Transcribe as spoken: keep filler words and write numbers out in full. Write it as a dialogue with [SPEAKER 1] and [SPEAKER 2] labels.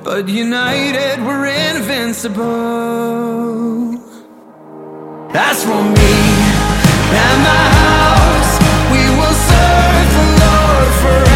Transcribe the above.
[SPEAKER 1] but united we're invincible. As for me and my house, we will serve the Lord forever.